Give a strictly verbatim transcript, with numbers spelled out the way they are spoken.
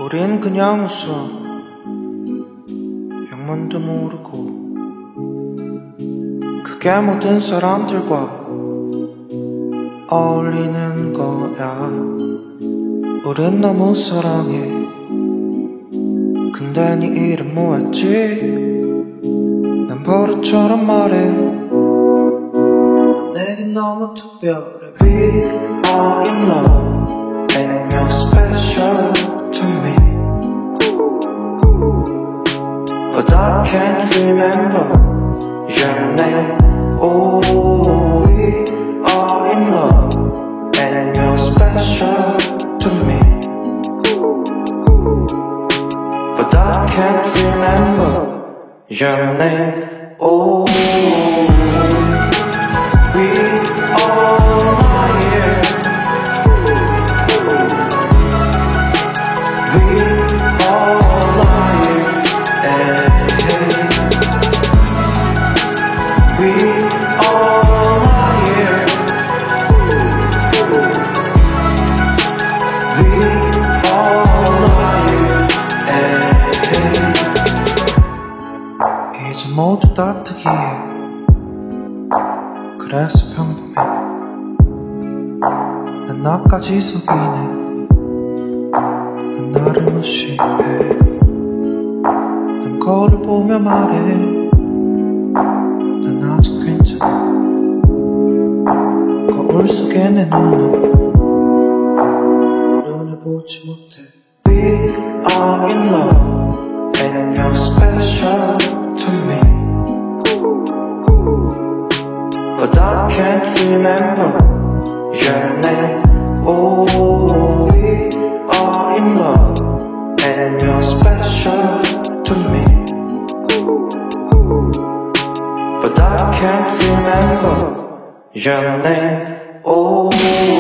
우린 그냥 웃어 영문도 모르고 그게 모든 사람들과 어울리는 거야. 우린 너무 사랑해. 근데 네 이름 뭐였지? 난 버릇처럼 말해. 내겐 너무 특별해. We are in love and you're special to me, but I can't remember your name. Oh, we are in love and you're special to me, but I can't remember your name. Oh, we all are here. We all are here. We all are here. We all are here. 이제 모두 다 특이해. 그래서 평범해. 난 나까지 속이네. 난 나를 무시해. 난 거울 보며 말해. 난 아직 괜찮아. 거울 속에 내 눈은 너를 보지 못해. We are in love and you're special to me, but I can't remember your name. Oh, we are in love and you're special to me, but I can't remember your name. Oh.